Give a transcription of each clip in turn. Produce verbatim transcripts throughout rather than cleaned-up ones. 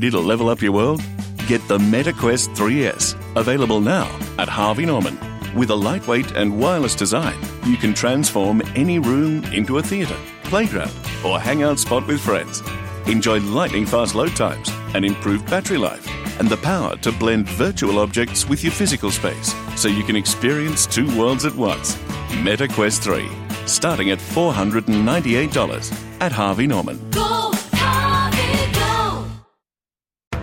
Ready to level up your world? Get the MetaQuest three S, available now at Harvey Norman. With a lightweight and wireless design, you can transform any room into a theatre, playground, or hangout spot with friends. Enjoy lightning-fast load times and improved battery life, and the power to blend virtual objects with your physical space so you can experience two worlds at once. MetaQuest three, starting at four hundred ninety-eight dollars at Harvey Norman. Go, Harvey, go!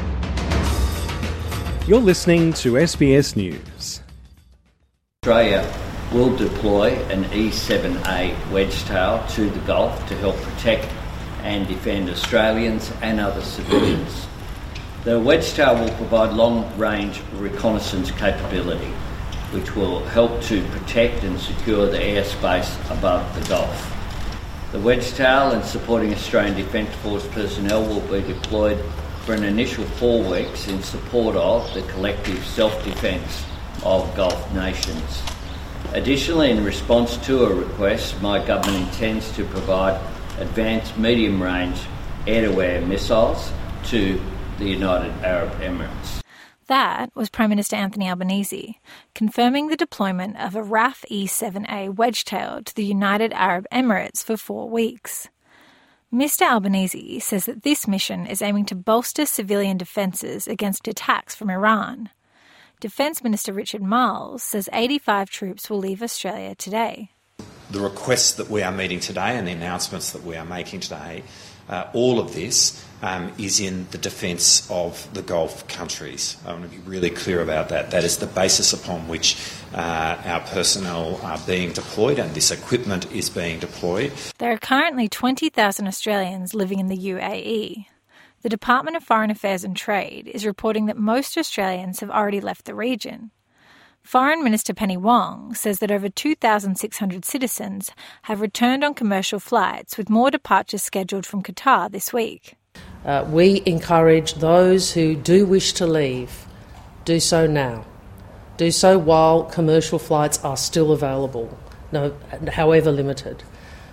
You're listening to S B S News. Australia will deploy an E seven A Wedgetail to the Gulf to help protect and defend Australians and other civilians. The Wedgetail will provide long-range reconnaissance capability, which will help to protect and secure the airspace above the Gulf. The Wedgetail and supporting Australian Defence Force personnel will be deployed for an initial four weeks in support of the collective self-defence of Gulf nations. Additionally, in response to a request, my government intends to provide advanced medium-range air-to-air missiles to the United Arab Emirates. That was Prime Minister Anthony Albanese confirming the deployment of a R A F E seven A Wedgetail to the United Arab Emirates for four weeks. Mister Albanese says that this mission is aiming to bolster civilian defences against attacks from Iran. Defence Minister Richard Marles says eighty-five troops will leave Australia today. The requests that we are meeting today and the announcements that we are making today, uh, all of this um, is in the defence of the Gulf countries. I want to be really clear about that. That is the basis upon which uh, our personnel are being deployed and this equipment is being deployed. There are currently twenty thousand Australians living in the U A E. The Department of Foreign Affairs and Trade is reporting that most Australians have already left the region. Foreign Minister Penny Wong says that over two thousand six hundred citizens have returned on commercial flights, with more departures scheduled from Qatar this week. Uh, we encourage those who do wish to leave, do so now. Do so while commercial flights are still available, no, however limited.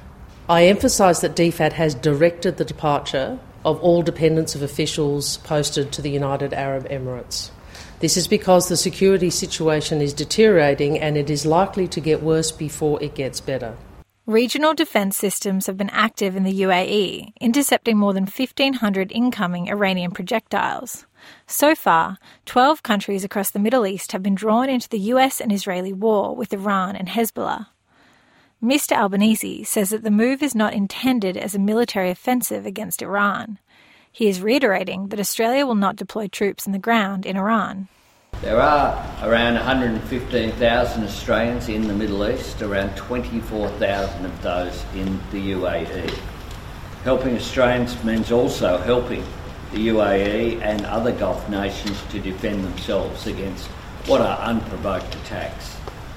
I emphasise that D F A T has directed the departure of all dependents of officials posted to the United Arab Emirates. This is because the security situation is deteriorating and it is likely to get worse before it gets better. Regional defence systems have been active in the U A E, intercepting more than fifteen hundred incoming Iranian projectiles. So far, twelve countries across the Middle East have been drawn into the U S and Israeli war with Iran and Hezbollah. Mister Albanese says that the move is not intended as a military offensive against Iran. He is reiterating that Australia will not deploy troops on the ground in Iran. There are around one hundred fifteen thousand Australians in the Middle East, around twenty-four thousand of those in the U A E. Helping Australians means also helping the U A E and other Gulf nations to defend themselves against what are unprovoked attacks.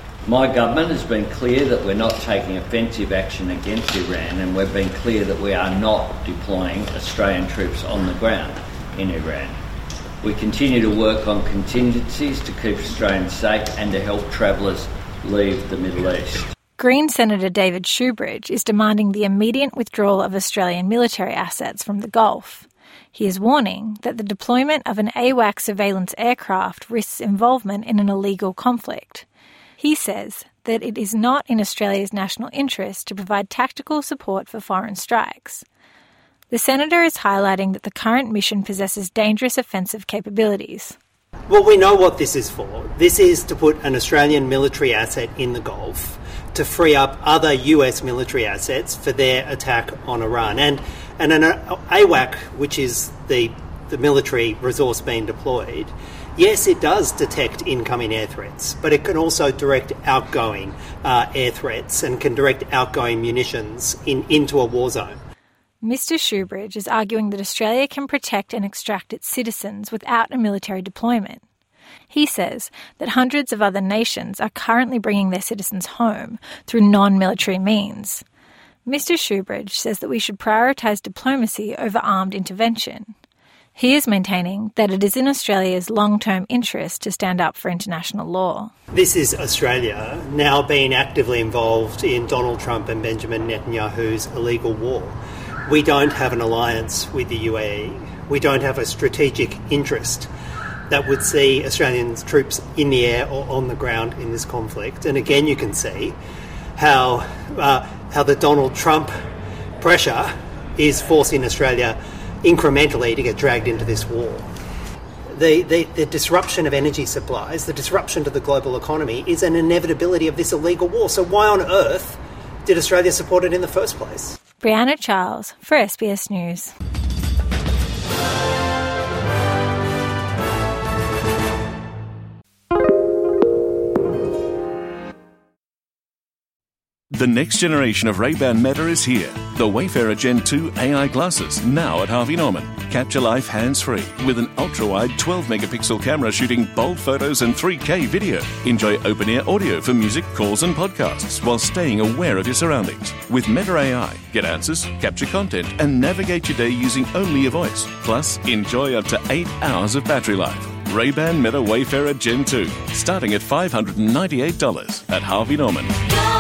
My government has been clear that we're not taking offensive action against Iran, and we've been clear that we are not deploying Australian troops on the ground in Iran. We continue to work on contingencies to keep Australians safe and to help travellers leave the Middle East. Green Senator David Shoebridge is demanding the immediate withdrawal of Australian military assets from the Gulf. He is warning that the deployment of an AWACS surveillance aircraft risks involvement in an illegal conflict. He says that it is not in Australia's national interest to provide tactical support for foreign strikes. The Senator is highlighting that the current mission possesses dangerous offensive capabilities. Well, we know what this is for. This is to put an Australian military asset in the Gulf to free up other U S military assets for their attack on Iran. And, and an AWAC, which is the, the military resource being deployed, yes, it does detect incoming air threats, but it can also direct outgoing uh, air threats and can direct outgoing munitions in, into a war zone. Mister Shoebridge is arguing that Australia can protect and extract its citizens without a military deployment. He says that hundreds of other nations are currently bringing their citizens home through non-military means. Mister Shoebridge says that we should prioritise diplomacy over armed intervention. He is maintaining that it is in Australia's long-term interest to stand up for international law. This is Australia now being actively involved in Donald Trump and Benjamin Netanyahu's illegal war. we don't have an alliance with the U A E. We don't have a strategic interest that would see Australian troops in the air or on the ground in this conflict. And again, you can see how uh, how the Donald Trump pressure is forcing Australia incrementally to get dragged into this war. The, the, the disruption of energy supplies, the disruption to the global economy is an inevitability of this illegal war. So why on earth did Australia support it in the first place? Brianna Charles for S B S News. The next generation of Ray-Ban Meta is here. The Wayfarer Gen two A I glasses, now at Harvey Norman. Capture life hands-free with an ultra-wide twelve megapixel camera shooting bold photos and three K video. Enjoy open-ear audio for music, calls and podcasts while staying aware of your surroundings. With Meta A I, get answers, capture content and navigate your day using only your voice. Plus, enjoy up to eight hours of battery life. Ray-Ban Meta Wayfarer Gen two, starting at five hundred ninety-eight dollars at Harvey Norman. Go